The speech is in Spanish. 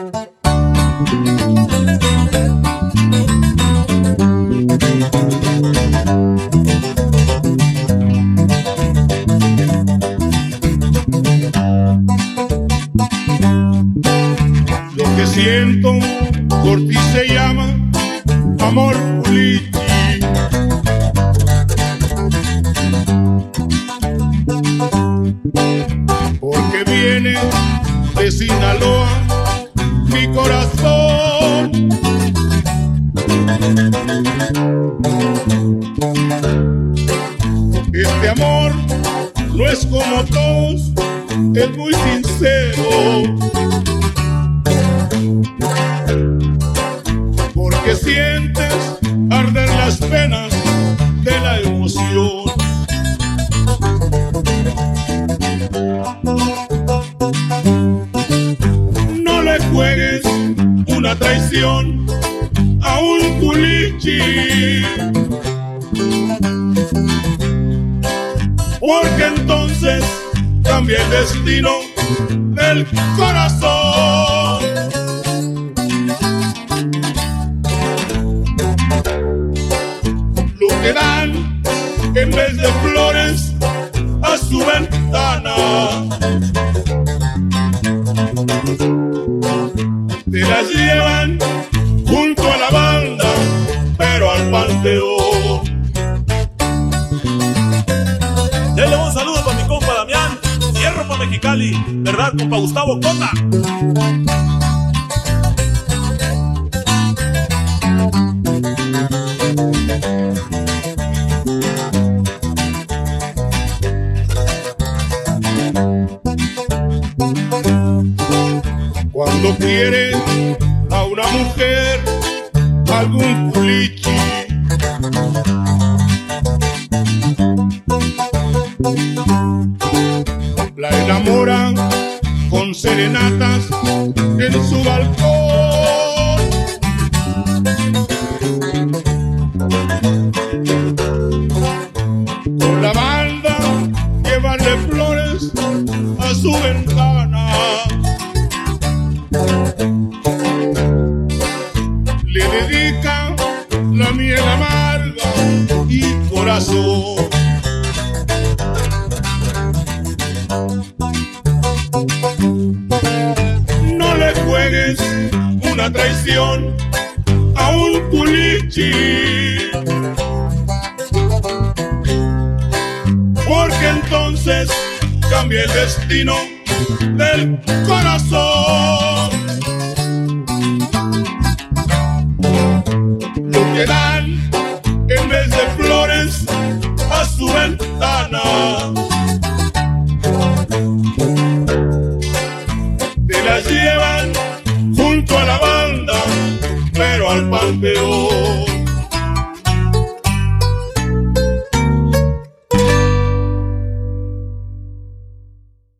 Lo que siento por ti se llama amor Pulichi. Porque viene de Sinaloa mi corazón. Este amor no es como todos, es muy sincero. Porque sientes arder las penas de la emoción. No le juegues una traición a un culichi, porque entonces cambia el destino del corazón. Lo que dan en vez de flores a su ventana, te las llevan junto a la banda, pero al panteón. Denle un saludo para mi compa Damián, Hierro para Mexicali, ¿verdad, compa Gustavo Cota? Cuando quiere a una mujer algún culichi, la enamoran con serenatas en su balcón. Con la banda llevarle flores a su ventana. Le dedica la miel amarga y corazón. No le juegues una traición a un culichi, porque entonces cambia el destino del corazón. Lo que dan en vez de flores a su ventana, te las llevan junto a la banda, pero al panteón.